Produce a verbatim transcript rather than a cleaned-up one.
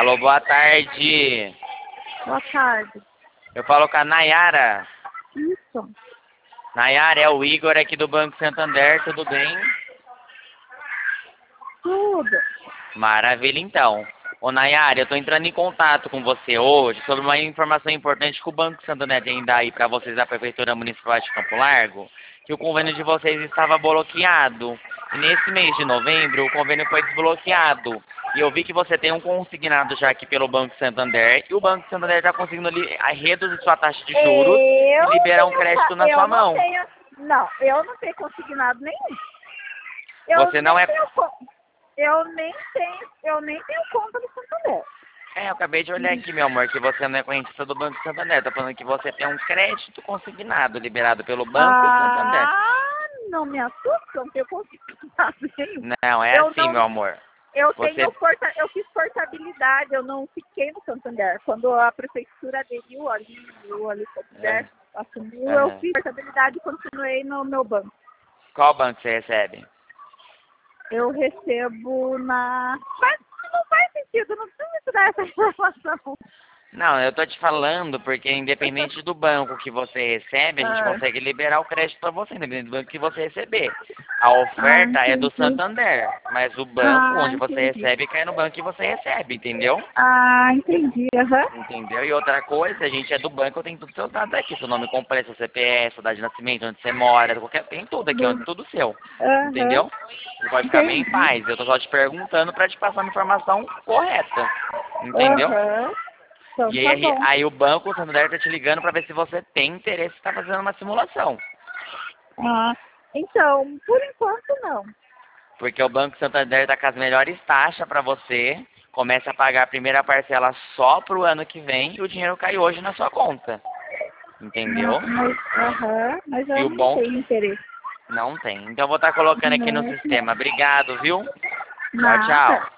Alô, boa tarde. Boa tarde. Eu falo com a Nayara. Isso. Nayara, é o Igor aqui do Banco Santander, tudo bem? Tudo. Maravilha, então. Ô, Nayara, eu tô entrando em contato com você hoje sobre uma informação importante que o Banco Santander tem dar aí para vocês da Prefeitura Municipal de Campo Largo, que o convênio de vocês estava bloqueado. E nesse mês de novembro, o convênio foi desbloqueado. E eu vi que você tem um consignado já aqui pelo Banco Santander, e o Banco Santander está conseguindo li- a- reduzir sua taxa de juros Eu e liberar um tenho, crédito na eu sua não mão. tenho, não, eu não tenho consignado nenhum. Eu Você não nem é... tenho, co- eu nem tenho, eu nem tenho conta no Santander. É, eu acabei de olhar aqui, meu amor, que você não é conhecida do Banco Santander. Tá falando que você tem um crédito consignado liberado pelo Banco Santander. Ah, não me assusta, eu não tenho consignado nenhum. Não, é Eu assim, não, meu amor. eu Você... tenho porta, eu fiz portabilidade, eu não fiquei no Santander. Quando a prefeitura aderiu ali, o ali Santander assumiu, eu Aham. fiz portabilidade e continuei no meu banco. Qual banco você recebe? Eu recebo na. Mas não faz sentido, não precisa te dar essa informação. Não, eu tô te falando porque independente do banco que você recebe, a gente Ah, consegue liberar o crédito para você, independente do banco que você receber. A ah, oferta é do entendi. Santander, mas o banco Ah, onde você entendi. recebe cai no banco que você recebe, entendeu? Ah, entendi. Aham. Entendeu? E outra coisa, a gente é do banco, eu tenho todos os seus dados aqui, seu nome completo, seu C P F, sua data de nascimento, onde você mora, qualquer... tem tudo aqui, Do- onde tudo seu. Aham. Entendeu? Você pode ficar bem em Entendi. paz. Eu tô só te perguntando para te passar uma informação correta. Entendeu? Aham. Então E tá aí, bom. aí o banco, o Santander, tá te ligando para ver se você tem interesse em estar fazendo uma simulação. Ah, então, por enquanto não. Porque o Banco Santander tá com as melhores taxas para você. Começa a pagar a primeira parcela só pro ano que vem e o dinheiro cai hoje na sua conta. Entendeu? Não, mas, aham, mas E eu o não bom tenho interesse. não tem. Então eu vou estar colocando aqui no Não, sistema. Obrigado, viu? Tchau, nada. tchau.